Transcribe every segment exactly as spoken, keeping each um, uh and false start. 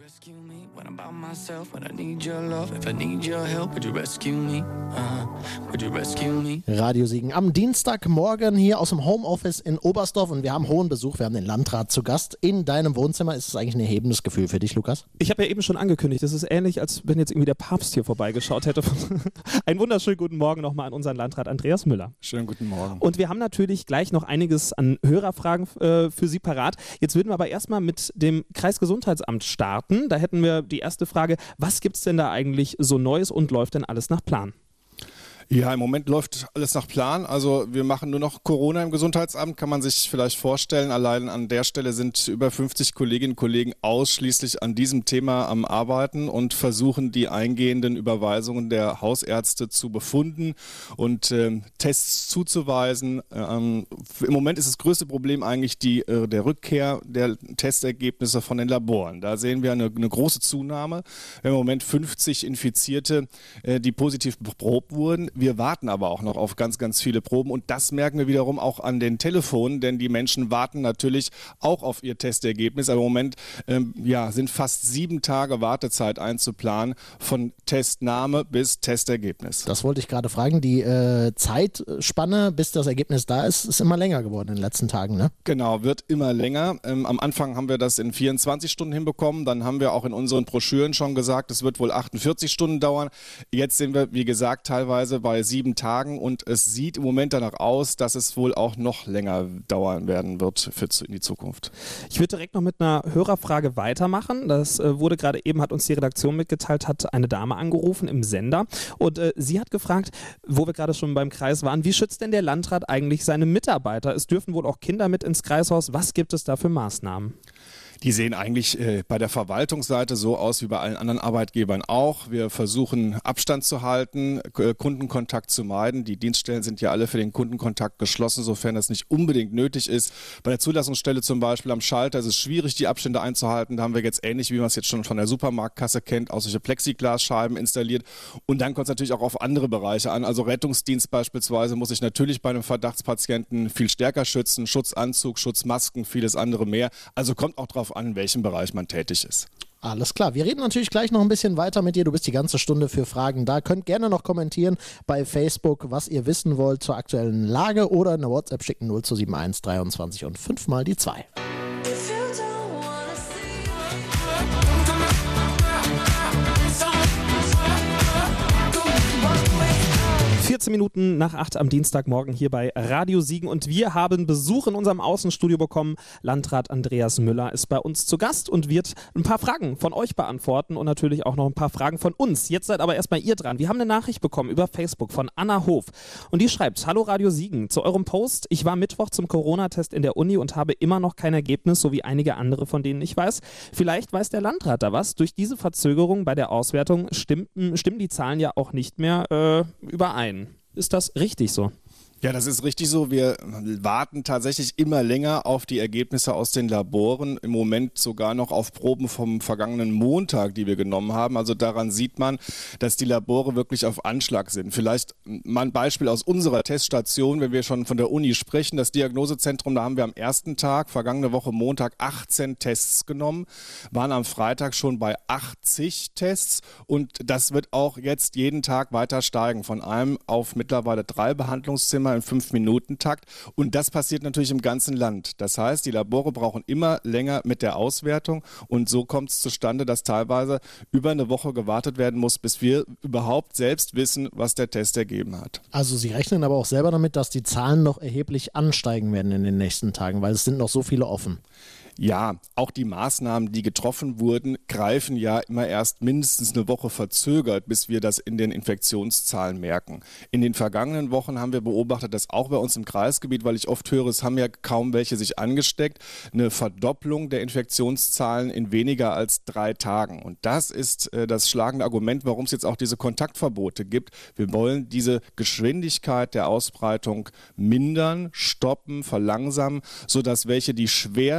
Rescue me when I'm by myself, when I need your love. If I need your help, would you rescue me? Uh, would you rescue me? Radio Siegen am Dienstagmorgen hier aus dem Homeoffice in Oberstdorf und wir haben hohen Besuch. Wir haben den Landrat zu Gast in deinem Wohnzimmer. Ist es eigentlich ein erhebendes Gefühl für dich, Lukas? Ich habe ja eben schon angekündigt, es ist ähnlich, als wenn jetzt irgendwie der Papst hier vorbeigeschaut hätte. Einen wunderschönen guten Morgen nochmal an unseren Landrat Andreas Müller. Schönen guten Morgen. Und wir haben natürlich gleich noch einiges an Hörerfragen äh, für Sie parat. Jetzt würden wir aber erstmal mit dem Kreisgesundheitsamt starten. Da hätten wir die erste Frage, was gibt es denn da eigentlich so Neues und läuft denn alles nach Plan? Ja, im Moment läuft alles nach Plan. Also wir machen nur noch Corona im Gesundheitsamt, kann man sich vielleicht vorstellen. Allein an der Stelle sind über fünfzig Kolleginnen und Kollegen ausschließlich an diesem Thema am Arbeiten und versuchen, die eingehenden Überweisungen der Hausärzte zu befunden und äh, Tests zuzuweisen. Ähm, Im Moment ist das größte Problem eigentlich die, äh, der Rückkehr der Testergebnisse von den Laboren. Da sehen wir eine, eine große Zunahme. Wir haben im Moment fünfzig Infizierte, äh, die positiv beprobt wurden. Wir warten aber auch noch auf ganz, ganz viele Proben und das merken wir wiederum auch an den Telefonen, denn die Menschen warten natürlich auch auf ihr Testergebnis. Aber im Moment ähm, ja, sind fast sieben Tage Wartezeit einzuplanen von Testnahme bis Testergebnis. Das wollte ich gerade fragen. Die äh, Zeitspanne, bis das Ergebnis da ist, ist immer länger geworden in den letzten Tagen, ne? Genau, wird immer länger. Ähm, am Anfang haben wir das in vierundzwanzig Stunden hinbekommen. Dann haben wir auch in unseren Broschüren schon gesagt, es wird wohl achtundvierzig Stunden dauern. Jetzt sind wir, wie gesagt, teilweise bei sieben Tagen und es sieht im Moment danach aus, dass es wohl auch noch länger dauern werden wird für in die Zukunft. Ich würde direkt noch mit einer Hörerfrage weitermachen. Das äh, wurde gerade eben, hat uns die Redaktion mitgeteilt, hat eine Dame angerufen im Sender und äh, sie hat gefragt, wo wir gerade schon beim Kreis waren, wie schützt denn der Landrat eigentlich seine Mitarbeiter? Es dürfen wohl auch Kinder mit ins Kreishaus. Was gibt es da für Maßnahmen? Die sehen eigentlich äh, bei der Verwaltungsseite so aus wie bei allen anderen Arbeitgebern auch. Wir versuchen Abstand zu halten, K- Kundenkontakt zu meiden. Die Dienststellen sind ja alle für den Kundenkontakt geschlossen, sofern das nicht unbedingt nötig ist. Bei der Zulassungsstelle zum Beispiel am Schalter ist es schwierig, die Abstände einzuhalten. Da haben wir jetzt ähnlich, wie man es jetzt schon von der Supermarktkasse kennt, auch solche Plexiglasscheiben installiert. Und dann kommt es natürlich auch auf andere Bereiche an. Also Rettungsdienst beispielsweise muss sich natürlich bei einem Verdachtspatienten viel stärker schützen. Schutzanzug, Schutzmasken, vieles andere mehr. Also kommt auch drauf an, in welchem Bereich man tätig ist. Alles klar. Wir reden natürlich gleich noch ein bisschen weiter mit dir. Du bist die ganze Stunde für Fragen da. Könnt gerne noch kommentieren bei Facebook, was ihr wissen wollt zur aktuellen Lage oder eine WhatsApp schicken null zwei sieben eins dreiundzwanzig und fünf mal die zwei. vierzehn Minuten nach acht am Dienstagmorgen hier bei Radio Siegen und wir haben Besuch in unserem Außenstudio bekommen. Landrat Andreas Müller ist bei uns zu Gast und wird ein paar Fragen von euch beantworten und natürlich auch noch ein paar Fragen von uns. Jetzt seid aber erstmal ihr dran. Wir haben eine Nachricht bekommen über Facebook von Anna Hof und die schreibt: Hallo Radio Siegen, zu eurem Post: Ich war Mittwoch zum Corona-Test in der Uni und habe immer noch kein Ergebnis, so wie einige andere, von denen ich weiß. Vielleicht weiß der Landrat da was. Durch diese Verzögerung bei der Auswertung stimmen, stimmen die Zahlen ja auch nicht mehr äh, überein. Ist das richtig so? Ja, das ist richtig so. Wir warten tatsächlich immer länger auf die Ergebnisse aus den Laboren. Im Moment sogar noch auf Proben vom vergangenen Montag, die wir genommen haben. Also daran sieht man, dass die Labore wirklich auf Anschlag sind. Vielleicht mal ein Beispiel aus unserer Teststation, wenn wir schon von der Uni sprechen. Das Diagnosezentrum, da haben wir am ersten Tag, vergangene Woche Montag, achtzehn Tests genommen, waren am Freitag schon bei achtzig Tests und das wird auch jetzt jeden Tag weiter steigen. Von einem auf mittlerweile drei Behandlungszimmer im fünf-Minuten-Takt und das passiert natürlich im ganzen Land. Das heißt, die Labore brauchen immer länger mit der Auswertung und so kommt es zustande, dass teilweise über eine Woche gewartet werden muss, bis wir überhaupt selbst wissen, was der Test ergeben hat. Also Sie rechnen aber auch selber damit, dass die Zahlen noch erheblich ansteigen werden in den nächsten Tagen, weil es sind noch so viele offen. Ja, auch die Maßnahmen, die getroffen wurden, greifen ja immer erst mindestens eine Woche verzögert, bis wir das in den Infektionszahlen merken. In den vergangenen Wochen haben wir beobachtet, dass auch bei uns im Kreisgebiet, weil ich oft höre, es haben ja kaum welche sich angesteckt, eine Verdopplung der Infektionszahlen in weniger als drei Tagen. Und das ist äh, das schlagende Argument, warum es jetzt auch diese Kontaktverbote gibt. Wir wollen diese Geschwindigkeit der Ausbreitung mindern, stoppen, verlangsamen, sodass welche, die schwere Krankheiten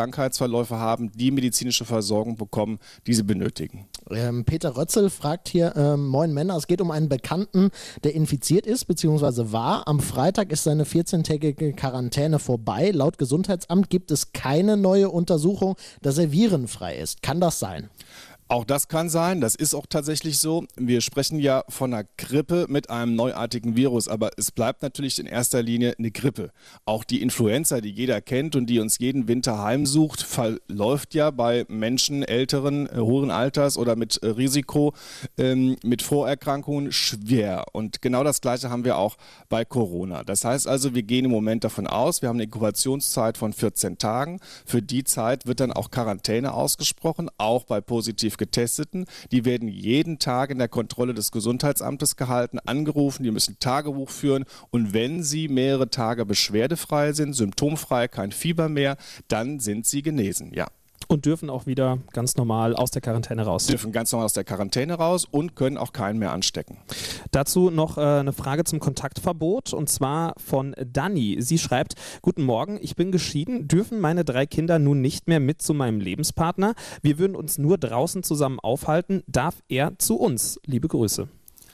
Krankheitsverläufe haben, die medizinische Versorgung bekommen, die sie benötigen. Ähm, Peter Rötzel fragt hier, ähm, moin Männer, es geht um einen Bekannten, der infiziert ist bzw. war. Am Freitag ist seine vierzehntägige Quarantäne vorbei. Laut Gesundheitsamt gibt es keine neue Untersuchung, dass er virenfrei ist. Kann das sein? Auch das kann sein, das ist auch tatsächlich so. Wir sprechen ja von einer Grippe mit einem neuartigen Virus, aber es bleibt natürlich in erster Linie eine Grippe. Auch die Influenza, die jeder kennt und die uns jeden Winter heimsucht, verläuft ja bei Menschen älteren, äh, hohen Alters oder mit äh, Risiko, ähm, mit Vorerkrankungen schwer. Und genau das Gleiche haben wir auch bei Corona. Das heißt also, wir gehen im Moment davon aus, wir haben eine Inkubationszeit von vierzehn Tagen. Für die Zeit wird dann auch Quarantäne ausgesprochen, auch bei positiv Getesteten. Die werden jeden Tag in der Kontrolle des Gesundheitsamtes gehalten, angerufen, die müssen Tagebuch führen und wenn sie mehrere Tage beschwerdefrei sind, symptomfrei, kein Fieber mehr, dann sind sie genesen, ja. Und dürfen auch wieder ganz normal aus der Quarantäne raus. Dürfen ganz normal aus der Quarantäne raus und können auch keinen mehr anstecken. Dazu noch äh, eine Frage zum Kontaktverbot und zwar von Dani. Sie schreibt, guten Morgen, ich bin geschieden, dürfen meine drei Kinder nun nicht mehr mit zu meinem Lebenspartner? Wir würden uns nur draußen zusammen aufhalten, darf er zu uns? Liebe Grüße.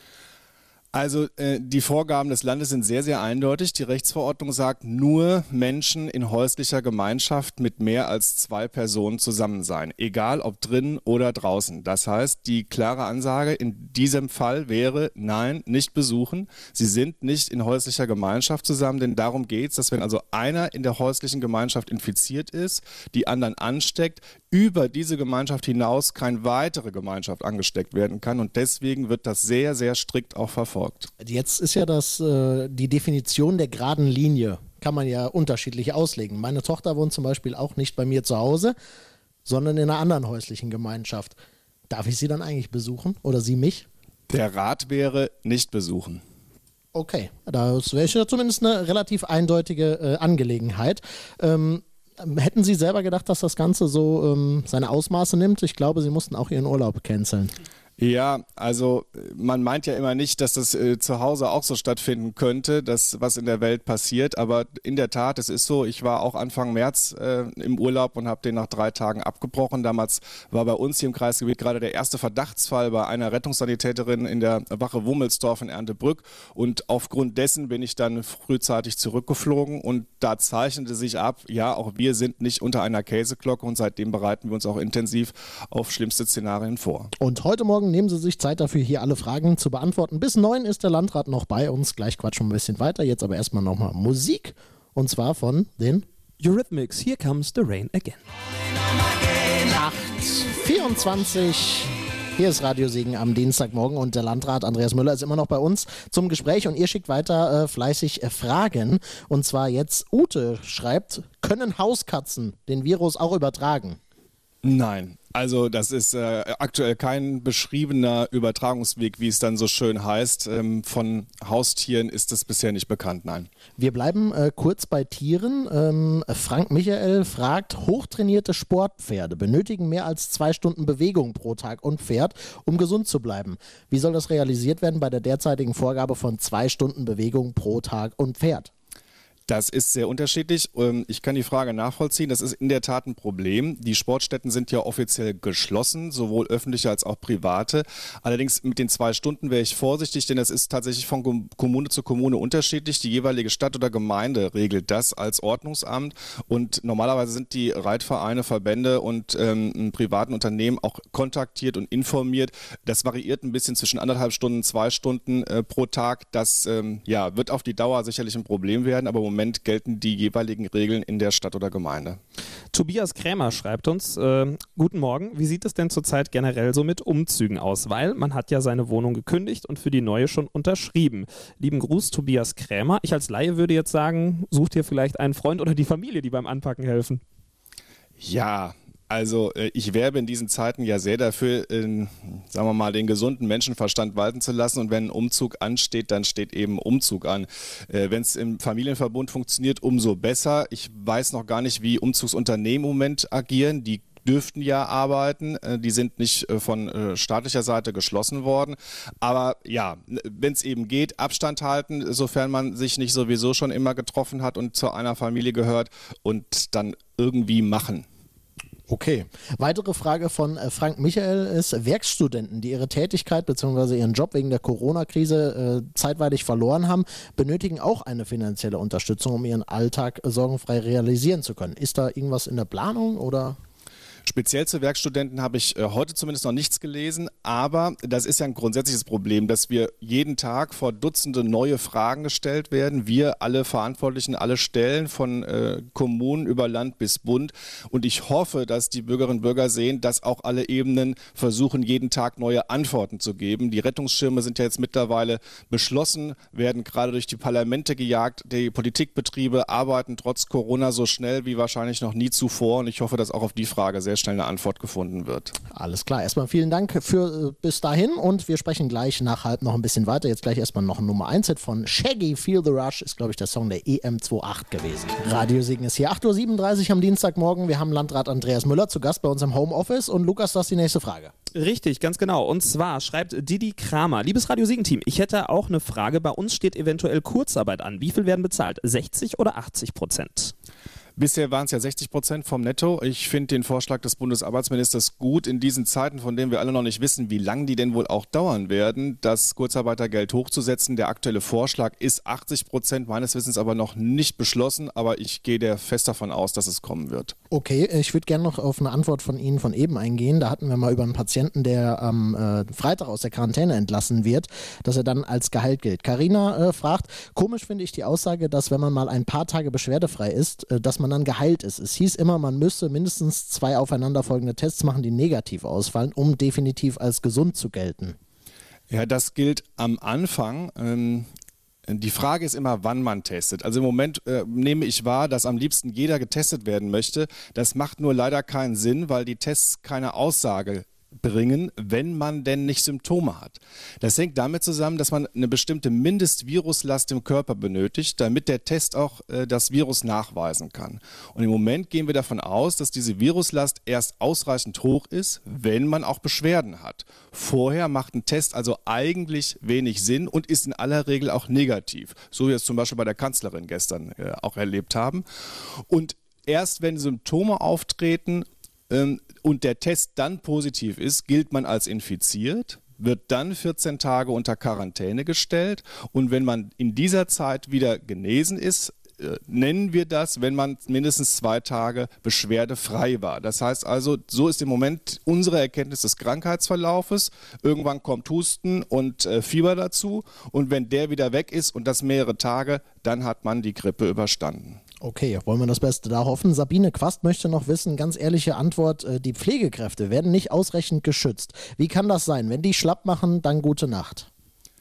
Also äh, die Vorgaben des Landes sind sehr, sehr eindeutig. Die Rechtsverordnung sagt, nur Menschen in häuslicher Gemeinschaft mit mehr als zwei Personen zusammen sein, egal ob drinnen oder draußen. Das heißt, die klare Ansage in diesem Fall wäre, nein, nicht besuchen. Sie sind nicht in häuslicher Gemeinschaft zusammen, denn darum geht es, dass wenn also einer in der häuslichen Gemeinschaft infiziert ist, die anderen ansteckt, über diese Gemeinschaft hinaus keine weitere Gemeinschaft angesteckt werden kann und deswegen wird das sehr, sehr strikt auch verfolgt. Jetzt ist ja das, äh, die Definition der geraden Linie, kann man ja unterschiedlich auslegen. Meine Tochter wohnt zum Beispiel auch nicht bei mir zu Hause, sondern in einer anderen häuslichen Gemeinschaft. Darf ich sie dann eigentlich besuchen oder sie mich? Der Rat wäre, nicht besuchen. Okay, das wäre ja zumindest eine relativ eindeutige äh, Angelegenheit. Ähm, hätten Sie selber gedacht, dass das Ganze so ähm, seine Ausmaße nimmt? Ich glaube, Sie mussten auch Ihren Urlaub canceln. Ja, also man meint ja immer nicht, dass das äh, zu Hause auch so stattfinden könnte, das, was in der Welt passiert, aber in der Tat, es ist so, ich war auch Anfang März äh, im Urlaub und habe den nach drei Tagen abgebrochen. Damals war bei uns hier im Kreisgebiet gerade der erste Verdachtsfall bei einer Rettungssanitäterin in der Wache Wummelsdorf in Erntebrück und aufgrund dessen bin ich dann frühzeitig zurückgeflogen und da zeichnete sich ab, ja, auch wir sind nicht unter einer Käseglocke und seitdem bereiten wir uns auch intensiv auf schlimmste Szenarien vor. Und heute Morgen nehmen Sie sich Zeit dafür, hier alle Fragen zu beantworten. Bis neun ist der Landrat noch bei uns. Gleich quatschen wir ein bisschen weiter. Jetzt aber erstmal nochmal Musik. Und zwar von den Eurythmics, Here Comes the Rain Again. acht vierundzwanzig. Hier ist Radio Siegen am Dienstagmorgen und der Landrat Andreas Müller ist immer noch bei uns zum Gespräch und ihr schickt weiter äh, fleißig äh, Fragen. Und zwar jetzt Ute schreibt, können Hauskatzen den Virus auch übertragen? Nein, also das ist äh, aktuell kein beschriebener Übertragungsweg, wie es dann so schön heißt. Ähm, von Haustieren ist es bisher nicht bekannt, nein. Wir bleiben äh, kurz bei Tieren. Ähm, Frank Michael fragt, hochtrainierte Sportpferde benötigen mehr als zwei Stunden Bewegung pro Tag und Pferd, um gesund zu bleiben. Wie soll das realisiert werden bei der derzeitigen Vorgabe von zwei Stunden Bewegung pro Tag und Pferd? Das ist sehr unterschiedlich. Ich kann die Frage nachvollziehen. Das ist in der Tat ein Problem. Die Sportstätten sind ja offiziell geschlossen, sowohl öffentliche als auch private. Allerdings mit den zwei Stunden wäre ich vorsichtig, denn das ist tatsächlich von Kommune zu Kommune unterschiedlich. Die jeweilige Stadt oder Gemeinde regelt das als Ordnungsamt. Und normalerweise sind die Reitvereine, Verbände und ähm, privaten Unternehmen auch kontaktiert und informiert. Das variiert ein bisschen zwischen anderthalb Stunden, zwei Stunden äh, pro Tag. Das ähm, ja, wird auf die Dauer sicherlich ein Problem werden, aber im Moment Moment gelten die jeweiligen Regeln in der Stadt oder Gemeinde. Tobias Krämer schreibt uns, äh, guten Morgen, wie sieht es denn zurzeit generell so mit Umzügen aus? Weil man hat ja seine Wohnung gekündigt und für die neue schon unterschrieben. Lieben Gruß, Tobias Krämer. Ich als Laie würde jetzt sagen, sucht ihr vielleicht einen Freund oder die Familie, die beim Anpacken helfen. Ja, also ich werbe in diesen Zeiten ja sehr dafür, in, sagen wir mal, den gesunden Menschenverstand walten zu lassen und wenn ein Umzug ansteht, dann steht eben Umzug an. Äh, wenn es im Familienverbund funktioniert, umso besser. Ich weiß noch gar nicht, wie Umzugsunternehmen im Moment agieren. Die dürften ja arbeiten, die sind nicht von staatlicher Seite geschlossen worden. Aber ja, wenn es eben geht, Abstand halten, sofern man sich nicht sowieso schon immer getroffen hat und zu einer Familie gehört und dann irgendwie machen. Okay. Weitere Frage von äh, Frank Michael ist, Werkstudenten, die ihre Tätigkeit bzw. ihren Job wegen der Corona-Krise äh, zeitweilig verloren haben, benötigen auch eine finanzielle Unterstützung, um ihren Alltag äh, sorgenfrei realisieren zu können. Ist da irgendwas in der Planung oder? Speziell zu Werkstudenten habe ich äh, heute zumindest noch nichts gelesen, aber das ist ja ein grundsätzliches Problem, dass wir jeden Tag vor Dutzende neue Fragen gestellt werden. Wir alle Verantwortlichen, alle Stellen von äh, Kommunen über Land bis Bund, und ich hoffe, dass die Bürgerinnen und Bürger sehen, dass auch alle Ebenen versuchen, jeden Tag neue Antworten zu geben. Die Rettungsschirme sind ja jetzt mittlerweile beschlossen, werden gerade durch die Parlamente gejagt. Die Politikbetriebe arbeiten trotz Corona so schnell wie wahrscheinlich noch nie zuvor, und ich hoffe, dass auch auf die Frage sehr schnell eine Antwort gefunden wird. Alles klar, erstmal vielen Dank für äh, bis dahin, und wir sprechen gleich nach halb noch ein bisschen weiter. Jetzt gleich erstmal noch ein Nummer eins Hit von Shaggy, Feel the Rush, ist glaube ich der Song der E M achtundzwanzig gewesen. Radio Siegen ist hier, acht Uhr siebenunddreißig am Dienstagmorgen. Wir haben Landrat Andreas Müller zu Gast bei uns im Homeoffice, und Lukas, das ist die nächste Frage. Richtig, ganz genau. Und zwar schreibt Didi Kramer: Liebes Radio Siegen-Team, ich hätte auch eine Frage. Bei uns steht eventuell Kurzarbeit an. Wie viel werden bezahlt? sechzig oder achtzig Prozent? Bisher waren es ja sechzig Prozent vom Netto. Ich finde den Vorschlag des Bundesarbeitsministers gut. In diesen Zeiten, von denen wir alle noch nicht wissen, wie lange die denn wohl auch dauern werden, das Kurzarbeitergeld hochzusetzen. Der aktuelle Vorschlag ist achtzig Prozent, meines Wissens aber noch nicht beschlossen. Aber ich gehe der fest davon aus, dass es kommen wird. Okay, ich würde gerne noch auf eine Antwort von Ihnen von eben eingehen. Da hatten wir mal über einen Patienten, der am äh, Freitag aus der Quarantäne entlassen wird, dass er dann als Gehalt gilt. Carina äh, fragt, komisch finde ich die Aussage, dass wenn man mal ein paar Tage beschwerdefrei ist, äh, dass man dann geheilt ist. Es hieß immer, man müsse mindestens zwei aufeinanderfolgende Tests machen, die negativ ausfallen, um definitiv als gesund zu gelten. Ja, das gilt am Anfang. Ähm Die Frage ist immer, wann man testet. Also im Moment äh, nehme ich wahr, dass am liebsten jeder getestet werden möchte. Das macht nur leider keinen Sinn, weil die Tests keine Aussage bringen, wenn man denn nicht Symptome hat. Das hängt damit zusammen, dass man eine bestimmte Mindestviruslast im Körper benötigt, damit der Test auch äh, das Virus nachweisen kann. Und im Moment gehen wir davon aus, dass diese Viruslast erst ausreichend hoch ist, wenn man auch Beschwerden hat. Vorher macht ein Test also eigentlich wenig Sinn und ist in aller Regel auch negativ, so wie wir es zum Beispiel bei der Kanzlerin gestern äh, auch erlebt haben. Und erst wenn Symptome auftreten ähm, und der Test dann positiv ist, gilt man als infiziert, wird dann vierzehn Tage unter Quarantäne gestellt, und wenn man in dieser Zeit wieder genesen ist, äh, nennen wir das, wenn man mindestens zwei Tage beschwerdefrei war. Das heißt also, so ist im Moment unsere Erkenntnis des Krankheitsverlaufes. Irgendwann kommt Husten und äh, Fieber dazu, und wenn der wieder weg ist und das mehrere Tage, dann hat man die Grippe überstanden. Okay, wollen wir das Beste da hoffen. Sabine Quast möchte noch wissen, ganz ehrliche Antwort, die Pflegekräfte werden nicht ausreichend geschützt. Wie kann das sein? Wenn die schlapp machen, dann gute Nacht.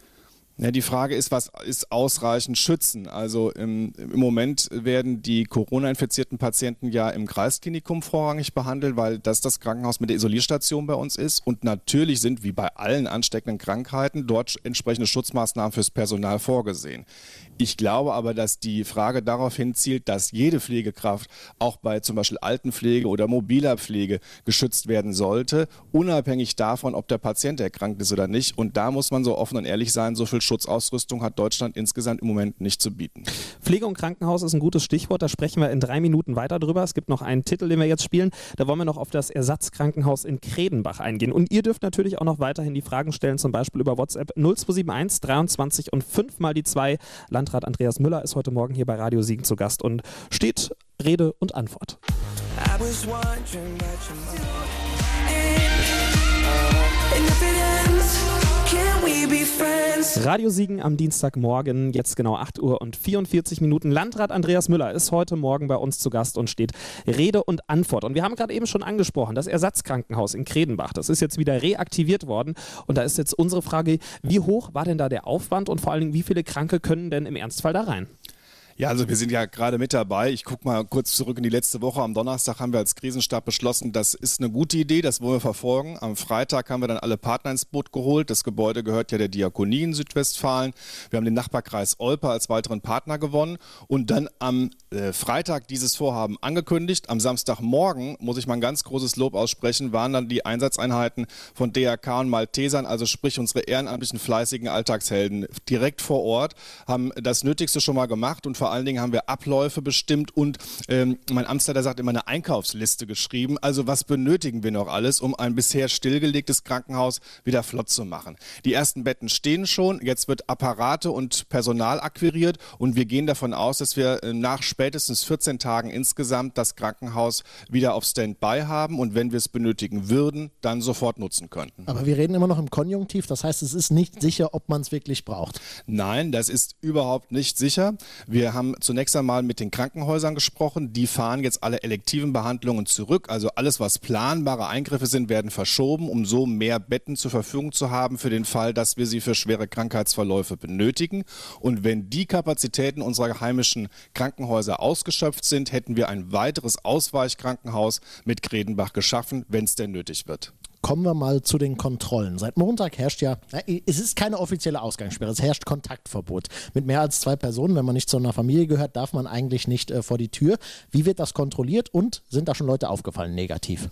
Ja, die Frage ist, was ist ausreichend schützen? Also im, im Moment werden die Corona-infizierten Patienten ja im Kreisklinikum vorrangig behandelt, weil das das Krankenhaus mit der Isolierstation bei uns ist. Und natürlich sind, wie bei allen ansteckenden Krankheiten, dort entsprechende Schutzmaßnahmen fürs Personal vorgesehen. Ich glaube aber, dass die Frage darauf hinzielt, dass jede Pflegekraft auch bei zum Beispiel Altenpflege oder mobiler Pflege geschützt werden sollte, unabhängig davon, ob der Patient erkrankt ist oder nicht. Und da muss man so offen und ehrlich sein, so viel Schutzausrüstung hat Deutschland insgesamt im Moment nicht zu bieten. Pflege und Krankenhaus ist ein gutes Stichwort, da sprechen wir in drei Minuten weiter drüber. Es gibt noch einen Titel, den wir jetzt spielen, da wollen wir noch auf das Ersatzkrankenhaus in Kredenbach eingehen. Und ihr dürft natürlich auch noch weiterhin die Fragen stellen, zum Beispiel über WhatsApp null zwei sieben eins dreiundzwanzig und fünf mal die zwei. Landrat Andreas Müller ist heute Morgen hier bei Radio Siegen zu Gast und steht Rede und Antwort. I was wondering what you and if it ends, can we be friends? Radio Siegen am Dienstagmorgen, jetzt genau acht Uhr und vierundvierzig Minuten. Landrat Andreas Müller ist heute Morgen bei uns zu Gast und steht Rede und Antwort. Und wir haben gerade eben schon angesprochen, das Ersatzkrankenhaus in Kredenbach, das ist jetzt wieder reaktiviert worden. Und da ist jetzt unsere Frage, wie hoch war denn da der Aufwand und vor allen Dingen, wie viele Kranke können denn im Ernstfall da rein? Ja, also wir sind ja gerade mit dabei. Ich gucke mal kurz zurück in die letzte Woche. Am Donnerstag haben wir als Krisenstab beschlossen, das ist eine gute Idee, das wollen wir verfolgen. Am Freitag haben wir dann alle Partner ins Boot geholt. Das Gebäude gehört ja der Diakonie in Südwestfalen. Wir haben den Nachbarkreis Olpe als weiteren Partner gewonnen und dann am äh, Freitag dieses Vorhaben angekündigt. Am Samstagmorgen, muss ich mal ein ganz großes Lob aussprechen, waren dann die Einsatzeinheiten von D R K und Maltesern, also sprich unsere ehrenamtlichen, fleißigen Alltagshelden, direkt vor Ort, haben das Nötigste schon mal gemacht und vor vor allen Dingen haben wir Abläufe bestimmt und ähm, mein Amtsleiter sagt immer eine Einkaufsliste geschrieben. Also was benötigen wir noch alles, um ein bisher stillgelegtes Krankenhaus wieder flott zu machen? Die ersten Betten stehen schon, jetzt wird Apparate und Personal akquiriert und wir gehen davon aus, dass wir nach spätestens vierzehn Tagen insgesamt das Krankenhaus wieder auf Standby haben und wenn wir es benötigen würden, dann sofort nutzen könnten. Aber wir reden immer noch im Konjunktiv, das heißt, es ist nicht sicher, ob man es wirklich braucht. Nein, das ist überhaupt nicht sicher. Wir haben zunächst einmal mit den Krankenhäusern gesprochen, die fahren jetzt alle elektiven Behandlungen zurück, also alles, was planbare Eingriffe sind, werden verschoben, um so mehr Betten zur Verfügung zu haben für den Fall, dass wir sie für schwere Krankheitsverläufe benötigen. Und wenn die Kapazitäten unserer heimischen Krankenhäuser ausgeschöpft sind, hätten wir ein weiteres Ausweichkrankenhaus mit Kredenbach geschaffen, wenn es denn nötig wird. Kommen wir mal zu den Kontrollen. Seit Montag herrscht ja, es ist keine offizielle Ausgangssperre, es herrscht Kontaktverbot. Mit mehr als zwei Personen, wenn man nicht zu einer Familie gehört, darf man eigentlich nicht äh, vor die Tür. Wie wird das kontrolliert und sind da schon Leute aufgefallen negativ?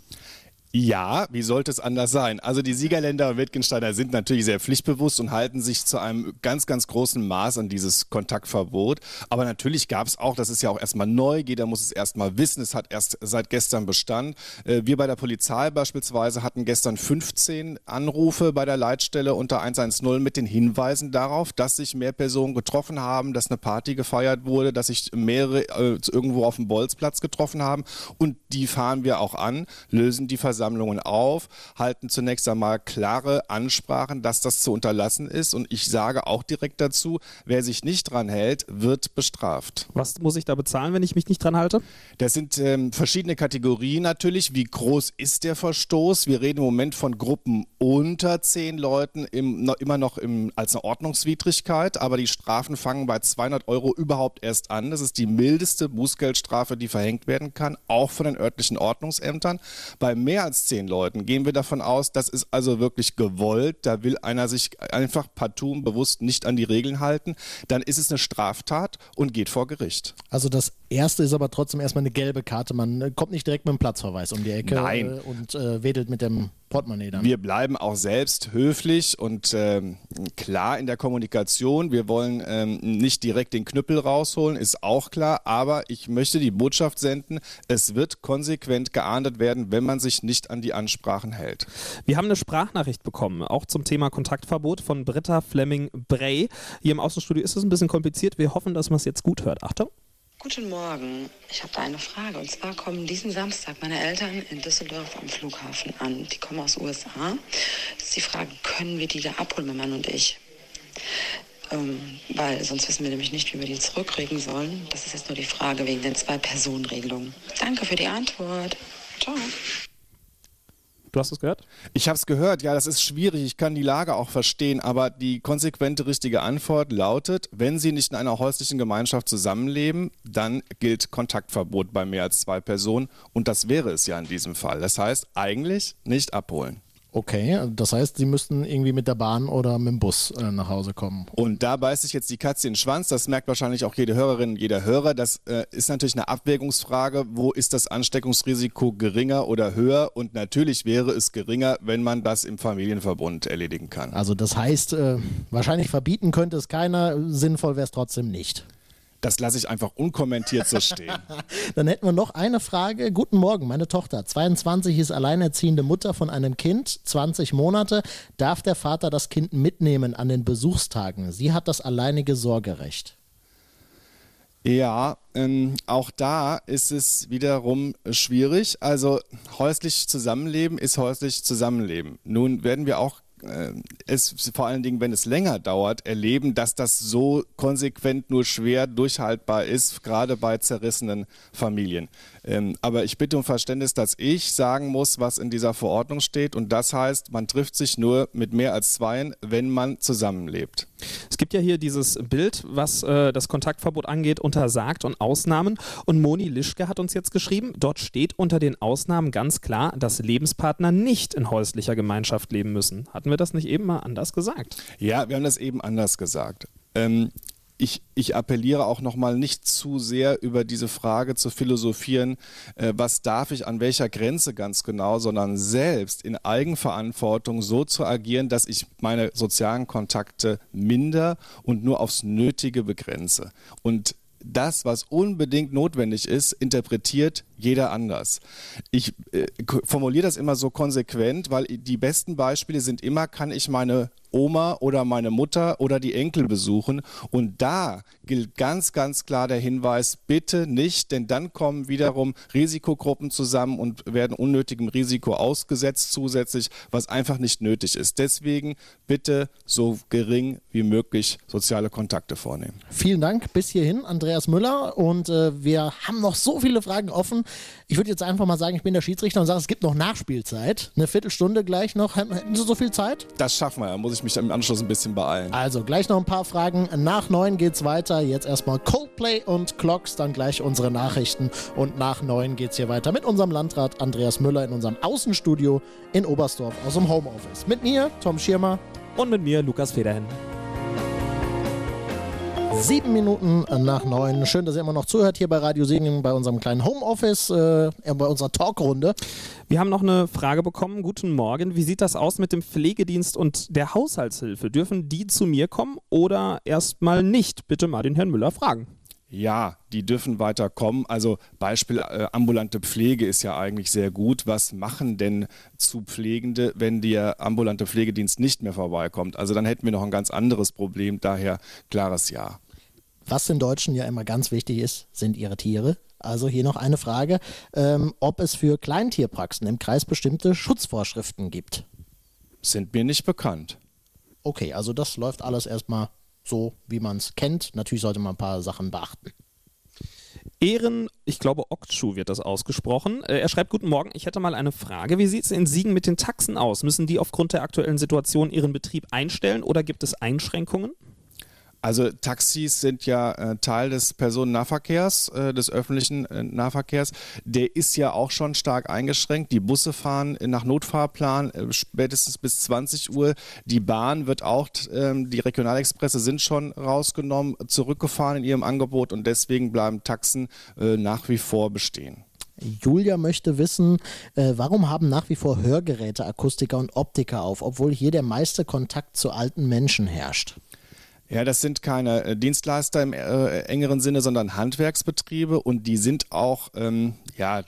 Ja, wie sollte es anders sein? Also die Siegerländer und Wittgensteiner sind natürlich sehr pflichtbewusst und halten sich zu einem ganz, ganz großen Maß an dieses Kontaktverbot. Aber natürlich gab es auch, das ist ja auch erstmal neu, jeder muss es erstmal wissen, es hat erst seit gestern Bestand. Wir bei der Polizei beispielsweise hatten gestern fünfzehn Anrufe bei der Leitstelle unter eins eins null mit den Hinweisen darauf, dass sich mehr Personen getroffen haben, dass eine Party gefeiert wurde, dass sich mehrere äh, irgendwo auf dem Bolzplatz getroffen haben. Und die fahren wir auch an, lösen die Versammlungen auf, halten zunächst einmal klare Ansprachen, dass das zu unterlassen ist. Und ich sage auch direkt dazu, wer sich nicht dran hält, wird bestraft. Was muss ich da bezahlen, wenn ich mich nicht dran halte? Das sind ähm, verschiedene Kategorien natürlich. Wie groß ist der Verstoß? Wir reden im Moment von Gruppen unter zehn Leuten, im, noch, immer noch im, als eine Ordnungswidrigkeit. Aber die Strafen fangen bei zweihundert Euro überhaupt erst an. Das ist die mildeste Bußgeldstrafe, die verhängt werden kann, auch von den örtlichen Ordnungsämtern. Bei mehr als zehn Leuten gehen wir davon aus, das ist also wirklich gewollt, da will einer sich einfach partout bewusst nicht an die Regeln halten, dann ist es eine Straftat und geht vor Gericht. Also das erste ist aber trotzdem erstmal eine gelbe Karte, man kommt nicht direkt mit dem Platzverweis um die Ecke Nein. und äh, wedelt mit dem Portemonnaie dann. Wir bleiben auch selbst höflich und ähm, klar in der Kommunikation. Wir wollen ähm, nicht direkt den Knüppel rausholen, ist auch klar. Aber ich möchte die Botschaft senden, es wird konsequent geahndet werden, wenn man sich nicht an die Ansprachen hält. Wir haben eine Sprachnachricht bekommen, auch zum Thema Kontaktverbot von Britta Flemming-Brey. Hier im Außenstudio ist es ein bisschen kompliziert. Wir hoffen, dass man es jetzt gut hört. Achtung. Guten Morgen. Ich habe da eine Frage. Und zwar kommen diesen Samstag meine Eltern in Düsseldorf am Flughafen an. Die kommen aus U S A. Das ist die Frage, können wir die da abholen, mein Mann und ich? Ähm, weil sonst wissen wir nämlich nicht, wie wir die zurückkriegen sollen. Das ist jetzt nur die Frage wegen den Zwei-Personen-Regelungen. Danke für die Antwort. Ciao. Du hast es gehört? Ich habe es gehört, ja, das ist schwierig, ich kann die Lage auch verstehen, aber die konsequente richtige Antwort lautet, wenn Sie nicht in einer häuslichen Gemeinschaft zusammenleben, dann gilt Kontaktverbot bei mehr als zwei Personen und das wäre es ja in diesem Fall. Das heißt, eigentlich nicht abholen. Okay, das heißt, Sie müssten irgendwie mit der Bahn oder mit dem Bus äh, nach Hause kommen. Und da beißt sich jetzt die Katze in den Schwanz, das merkt wahrscheinlich auch jede Hörerin und jeder Hörer. Das äh, ist natürlich eine Abwägungsfrage, wo ist das Ansteckungsrisiko geringer oder höher? Und natürlich wäre es geringer, wenn man das im Familienverbund erledigen kann. Also das heißt, äh, wahrscheinlich verbieten könnte es keiner, sinnvoll wäre es trotzdem nicht. Das lasse ich einfach unkommentiert so stehen. Dann hätten wir noch eine Frage. Guten Morgen, meine Tochter, zweiundzwanzig, ist alleinerziehende Mutter von einem Kind, zwanzig Monate. Darf der Vater das Kind mitnehmen an den Besuchstagen? Sie hat das alleinige Sorgerecht. Ja, ähm, auch da ist es wiederum schwierig. Also häuslich Zusammenleben ist häuslich Zusammenleben. Nun werden wir auch es vor allen Dingen, wenn es länger dauert, erleben, dass das so konsequent nur schwer durchhaltbar ist, gerade bei zerrissenen Familien. Ähm, aber ich bitte um Verständnis, dass ich sagen muss, was in dieser Verordnung steht und das heißt, man trifft sich nur mit mehr als zweien, wenn man zusammenlebt. Es gibt ja hier dieses Bild, was äh, das Kontaktverbot angeht, untersagt und Ausnahmen und Moni Lischke hat uns jetzt geschrieben, dort steht unter den Ausnahmen ganz klar, dass Lebenspartner nicht in häuslicher Gemeinschaft leben müssen. Hatten wir das nicht eben mal anders gesagt? Ja, wir haben das eben anders gesagt. Ähm, Ich, ich appelliere auch nochmal nicht zu sehr über diese Frage zu philosophieren, äh, was darf ich an welcher Grenze ganz genau, sondern selbst in Eigenverantwortung so zu agieren, dass ich meine sozialen Kontakte minder und nur aufs Nötige begrenze. Und das, was unbedingt notwendig ist, interpretiert jeder anders. Ich äh, formuliere das immer so konsequent, weil die besten Beispiele sind immer, kann ich meine Oma oder meine Mutter oder die Enkel besuchen, und da gilt ganz, ganz klar der Hinweis, bitte nicht, denn dann kommen wiederum Risikogruppen zusammen und werden unnötigem Risiko ausgesetzt zusätzlich, was einfach nicht nötig ist. Deswegen bitte so gering wie möglich soziale Kontakte vornehmen. Vielen Dank bis hierhin, Andreas Müller, und äh, wir haben noch so viele Fragen offen. Ich würde jetzt einfach mal sagen, ich bin der Schiedsrichter und sage, es gibt noch Nachspielzeit. Eine Viertelstunde gleich noch. Hätten Sie so viel Zeit? Das schaffen wir, da muss ich mich im Anschluss ein bisschen beeilen. Also gleich noch ein paar Fragen. Nach neun geht's weiter. Jetzt erstmal Coldplay und Clocks, dann gleich unsere Nachrichten. Und nach neun geht's hier weiter mit unserem Landrat Andreas Müller in unserem Außenstudio in Oberstdorf aus dem Homeoffice. Mit mir, Tom Schirmer. Und mit mir, Lukas Federhen. Sieben Minuten nach neun. Schön, dass ihr immer noch zuhört hier bei Radio Siegen, bei unserem kleinen Homeoffice, äh, bei unserer Talkrunde. Wir haben noch eine Frage bekommen. Guten Morgen. Wie sieht das aus mit dem Pflegedienst und der Haushaltshilfe? Dürfen die zu mir kommen oder erstmal nicht? Bitte mal den Herrn Müller fragen. Ja, die dürfen weiterkommen. Also Beispiel äh, ambulante Pflege ist ja eigentlich sehr gut. Was machen denn zu Pflegende, wenn der ambulante Pflegedienst nicht mehr vorbeikommt? Also dann hätten wir noch ein ganz anderes Problem. Daher klares Ja. Was den Deutschen ja immer ganz wichtig ist, sind ihre Tiere. Also hier noch eine Frage, ähm, ob es für Kleintierpraxen im Kreis bestimmte Schutzvorschriften gibt. Sind mir nicht bekannt. Okay, also das läuft alles erstmal so, wie man es kennt. Natürlich sollte man ein paar Sachen beachten. Ehren, ich glaube Oktschuh wird das ausgesprochen. Er schreibt, guten Morgen, ich hätte mal eine Frage. Wie sieht es in Siegen mit den Taxen aus? Müssen die aufgrund der aktuellen Situation ihren Betrieb einstellen oder gibt es Einschränkungen? Also Taxis sind ja äh, Teil des Personennahverkehrs, äh, des öffentlichen äh, Nahverkehrs. Der ist ja auch schon stark eingeschränkt. Die Busse fahren nach Notfahrplan äh, spätestens bis zwanzig Uhr. Die Bahn wird auch, äh, die Regionalexpresse sind schon rausgenommen, zurückgefahren in ihrem Angebot, und deswegen bleiben Taxen äh, nach wie vor bestehen. Julia möchte wissen, äh, warum haben nach wie vor Hörgeräte, Akustiker und Optiker auf, obwohl hier der meiste Kontakt zu alten Menschen herrscht? Ja, das sind keine äh, Dienstleister im äh, engeren Sinne, sondern Handwerksbetriebe, und die sind auch, ähm, ja,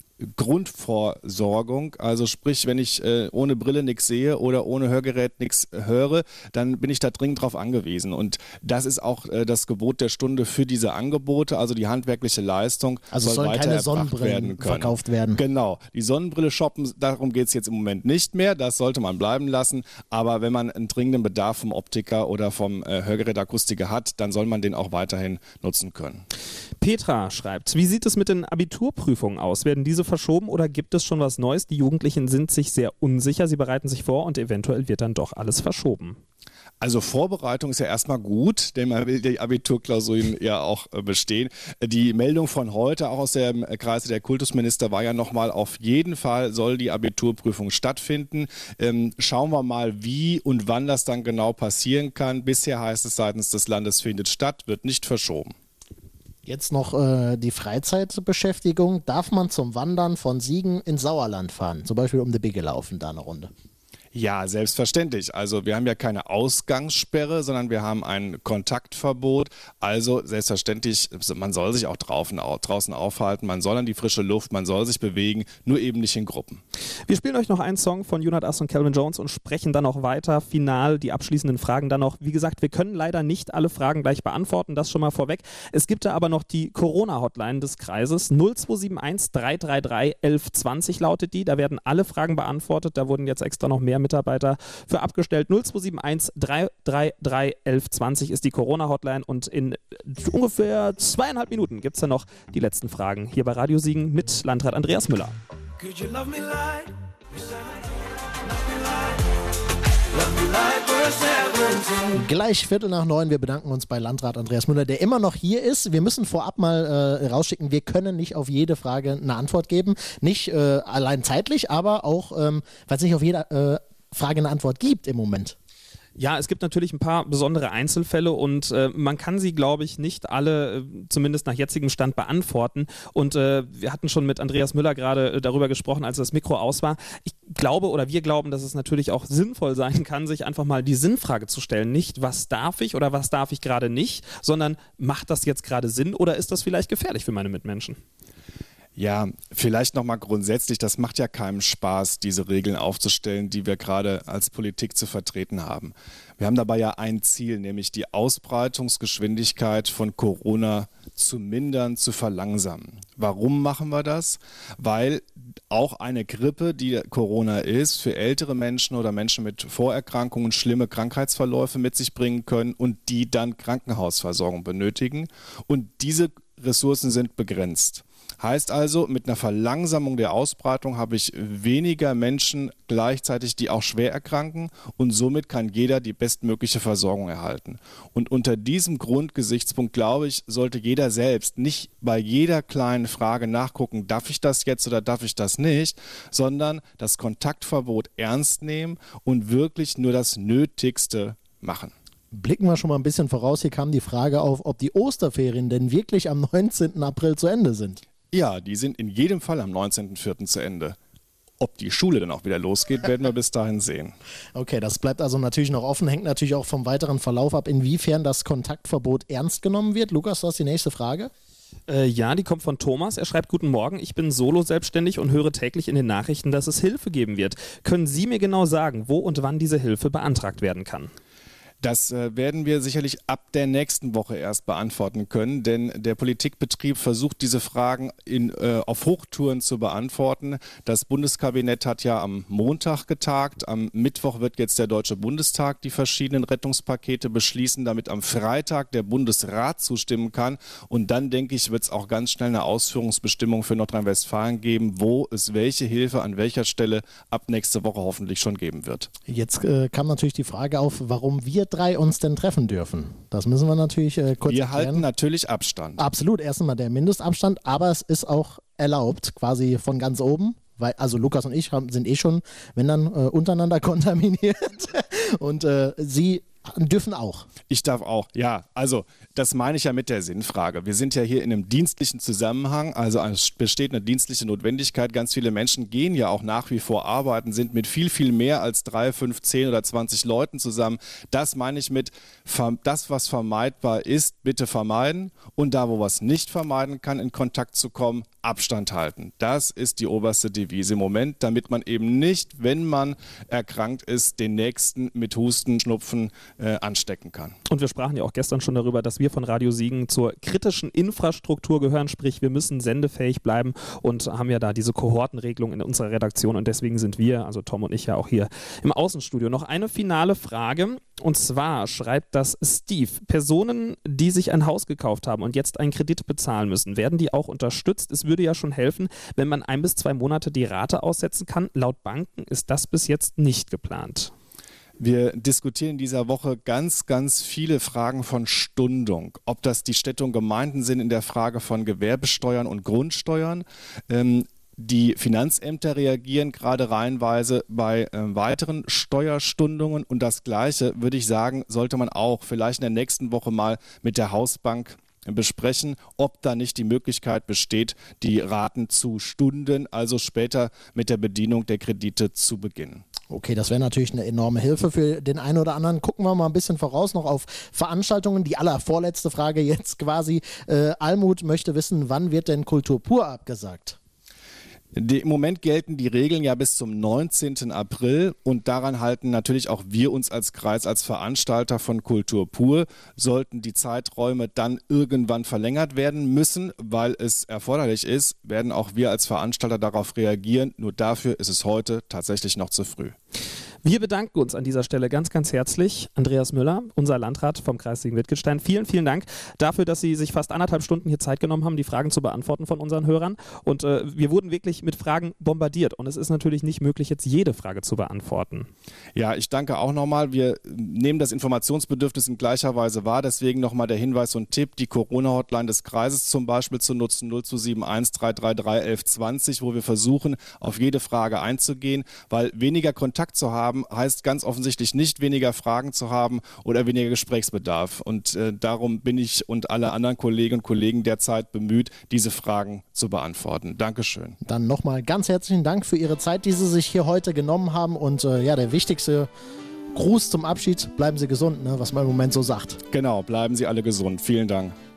Grundversorgung, also sprich, wenn ich äh, ohne Brille nichts sehe oder ohne Hörgerät nichts höre, dann bin ich da dringend drauf angewiesen, und das ist auch äh, das Gebot der Stunde für diese Angebote, also die handwerkliche Leistung also soll weiter keine erbracht Sonnenbrillen werden können. verkauft werden. Genau, die Sonnenbrille shoppen, darum geht es jetzt im Moment nicht mehr, das sollte man bleiben lassen, aber wenn man einen dringenden Bedarf vom Optiker oder vom äh, Hörgerätakustiker hat, dann soll man den auch weiterhin nutzen können. Petra schreibt, wie sieht es mit den Abiturprüfungen aus? Werden diese verschoben oder gibt es schon was Neues? Die Jugendlichen sind sich sehr unsicher, sie bereiten sich vor und eventuell wird dann doch alles verschoben. Also Vorbereitung ist ja erstmal gut, denn man will die Abiturklausuren ja auch bestehen. Die Meldung von heute, auch aus dem Kreise der Kultusminister, war ja nochmal, auf jeden Fall soll die Abiturprüfung stattfinden. Ähm, schauen wir mal, wie und wann das dann genau passieren kann. Bisher heißt es seitens des Landes, findet statt, wird nicht verschoben. Jetzt noch äh, die Freizeitbeschäftigung. Darf man zum Wandern von Siegen ins Sauerland fahren? Zum Beispiel um die Bigge laufen, da eine Runde. Ja, selbstverständlich. Also wir haben ja keine Ausgangssperre, sondern wir haben ein Kontaktverbot. Also selbstverständlich, man soll sich auch draußen, draußen aufhalten, man soll an die frische Luft, man soll sich bewegen, nur eben nicht in Gruppen. Wir spielen euch noch einen Song von Jonas Ass und Calvin Jones und sprechen dann noch weiter, final die abschließenden Fragen dann noch. Wie gesagt, wir können leider nicht alle Fragen gleich beantworten, das schon mal vorweg. Es gibt da aber noch die Corona-Hotline des Kreises. null zwei sieben eins drei drei drei elf zwanzig lautet die. Da werden alle Fragen beantwortet. Da wurden jetzt extra noch mehr Mitarbeiter für abgestellt. null zwei sieben eins drei drei drei elf zwanzig ist die Corona-Hotline, und in ungefähr zweieinhalb Minuten gibt es dann noch die letzten Fragen hier bei Radio Siegen mit Landrat Andreas Müller. Could you love me like, love me like, love me like we're seventeen? Gleich Viertel nach neun. Wir bedanken uns bei Landrat Andreas Müller, der immer noch hier ist. Wir müssen vorab mal äh, rausschicken, wir können nicht auf jede Frage eine Antwort geben. Nicht äh, allein zeitlich, aber auch, ähm, weil es nicht auf jede äh, Frage eine Antwort gibt im Moment. Ja, es gibt natürlich ein paar besondere Einzelfälle und äh, man kann sie, glaube ich, nicht alle, äh, zumindest nach jetzigem Stand, beantworten. Und äh, wir hatten schon mit Andreas Müller gerade äh, darüber gesprochen, als das Mikro aus war. Ich glaube oder wir glauben, dass es natürlich auch sinnvoll sein kann, sich einfach mal die Sinnfrage zu stellen. Nicht, was darf ich oder was darf ich gerade nicht, sondern macht das jetzt gerade Sinn oder ist das vielleicht gefährlich für meine Mitmenschen? Ja, vielleicht nochmal grundsätzlich, das macht ja keinem Spaß, diese Regeln aufzustellen, die wir gerade als Politik zu vertreten haben. Wir haben dabei ja ein Ziel, nämlich die Ausbreitungsgeschwindigkeit von Corona zu mindern, zu verlangsamen. Warum machen wir das? Weil auch eine Grippe, die Corona ist, für ältere Menschen oder Menschen mit Vorerkrankungen schlimme Krankheitsverläufe mit sich bringen können und die dann Krankenhausversorgung benötigen. Und diese Ressourcen sind begrenzt. Heißt also, mit einer Verlangsamung der Ausbreitung habe ich weniger Menschen gleichzeitig, die auch schwer erkranken und somit kann jeder die bestmögliche Versorgung erhalten. Und unter diesem Grundgesichtspunkt, glaube ich, sollte jeder selbst nicht bei jeder kleinen Frage nachgucken, darf ich das jetzt oder darf ich das nicht, sondern das Kontaktverbot ernst nehmen und wirklich nur das Nötigste machen. Blicken wir schon mal ein bisschen voraus. Hier kam die Frage auf, ob die Osterferien denn wirklich am neunzehnten April zu Ende sind. Ja, die sind in jedem Fall am neunzehnten vierten zu Ende. Ob die Schule dann auch wieder losgeht, werden wir bis dahin sehen. Okay, das bleibt also natürlich noch offen, hängt natürlich auch vom weiteren Verlauf ab, inwiefern das Kontaktverbot ernst genommen wird. Lukas, du hast die nächste Frage. Äh, ja, die kommt von Thomas. Er schreibt: Guten Morgen, ich bin solo selbstständig und höre täglich in den Nachrichten, dass es Hilfe geben wird. Können Sie mir genau sagen, wo und wann diese Hilfe beantragt werden kann? Das äh, werden wir sicherlich ab der nächsten Woche erst beantworten können, denn der Politikbetrieb versucht, diese Fragen in, äh, auf Hochtouren zu beantworten. Das Bundeskabinett hat ja am Montag getagt. Am Mittwoch wird jetzt der Deutsche Bundestag die verschiedenen Rettungspakete beschließen, damit am Freitag der Bundesrat zustimmen kann. Und dann, denke ich, wird es auch ganz schnell eine Ausführungsbestimmung für Nordrhein-Westfalen geben, wo es welche Hilfe an welcher Stelle ab nächste Woche hoffentlich schon geben wird. Jetzt äh, kam natürlich die Frage auf, warum wir drei uns denn treffen dürfen. Das müssen wir natürlich äh, kurz Wir erklären. halten natürlich Abstand. Absolut, erst einmal der Mindestabstand, aber es ist auch erlaubt, quasi von ganz oben. Weil, also Lukas und ich haben, sind eh schon, wenn dann, äh, untereinander kontaminiert. Und äh, Sie dürfen auch. Ich darf auch, ja. Also das meine ich ja mit der Sinnfrage. Wir sind ja hier in einem dienstlichen Zusammenhang, also es besteht eine dienstliche Notwendigkeit. Ganz viele Menschen gehen ja auch nach wie vor arbeiten, sind mit viel, viel mehr als drei, fünf, zehn oder zwanzig Leuten zusammen. Das meine ich mit, das, was vermeidbar ist, bitte vermeiden. Und da, wo was nicht vermeiden kann, in Kontakt zu kommen, Abstand halten. Das ist die oberste Devise im Moment, damit man eben nicht, wenn man erkrankt ist, den Nächsten mit Husten, Schnupfen äh, anstecken kann. Und wir sprachen ja auch gestern schon darüber, dass wir von Radio Siegen zur kritischen Infrastruktur gehören, sprich wir müssen sendefähig bleiben und haben ja da diese Kohortenregelung in unserer Redaktion und deswegen sind wir, also Tom und ich ja auch hier im Außenstudio. Noch eine finale Frage und zwar schreibt das Steve: Personen, die sich ein Haus gekauft haben und jetzt einen Kredit bezahlen müssen, werden die auch unterstützt? Es würde ja schon helfen, wenn man ein bis zwei Monate die Rate aussetzen kann. Laut Banken ist das bis jetzt nicht geplant. Wir diskutieren in dieser Woche ganz, ganz viele Fragen von Stundung. Ob das die Städte und Gemeinden sind in der Frage von Gewerbesteuern und Grundsteuern. Ähm, Die Finanzämter reagieren gerade reihenweise bei äh, weiteren Steuerstundungen und das Gleiche, würde ich sagen, sollte man auch vielleicht in der nächsten Woche mal mit der Hausbank besprechen, ob da nicht die Möglichkeit besteht, die Raten zu stunden, also später mit der Bedienung der Kredite zu beginnen. Okay, das wäre natürlich eine enorme Hilfe für den einen oder anderen. Gucken wir mal ein bisschen voraus noch auf Veranstaltungen. Die allervorletzte Frage jetzt quasi. Äh, Almut möchte wissen, wann wird denn Kultur pur abgesagt? Die, Im Moment gelten die Regeln ja bis zum neunzehnten April und daran halten natürlich auch wir uns als Kreis, als Veranstalter von Kultur pur. Sollten die Zeiträume dann irgendwann verlängert werden müssen, weil es erforderlich ist, werden auch wir als Veranstalter darauf reagieren. Nur dafür ist es heute tatsächlich noch zu früh. Wir bedanken uns an dieser Stelle ganz, ganz herzlich. Andreas Müller, unser Landrat vom Kreis Siegen-Wittgenstein. Vielen, vielen Dank dafür, dass Sie sich fast anderthalb Stunden hier Zeit genommen haben, die Fragen zu beantworten von unseren Hörern. Und äh, wir wurden wirklich mit Fragen bombardiert. Und es ist natürlich nicht möglich, jetzt jede Frage zu beantworten. Ja, ich danke auch nochmal. Wir nehmen das Informationsbedürfnis in gleicher Weise wahr. Deswegen nochmal der Hinweis und Tipp, die Corona-Hotline des Kreises zum Beispiel zu nutzen, null zwei sieben eins drei drei drei eins eins zwei null, wo wir versuchen, auf jede Frage einzugehen, weil weniger Kontakt zu haben, haben, heißt ganz offensichtlich nicht weniger Fragen zu haben oder weniger Gesprächsbedarf. Und äh, darum bin ich und alle anderen Kolleginnen und Kollegen derzeit bemüht, diese Fragen zu beantworten. Dankeschön. Dann nochmal ganz herzlichen Dank für Ihre Zeit, die Sie sich hier heute genommen haben. Und äh, ja, der wichtigste Gruß zum Abschied, bleiben Sie gesund, ne, was man im Moment so sagt. Genau, bleiben Sie alle gesund. Vielen Dank.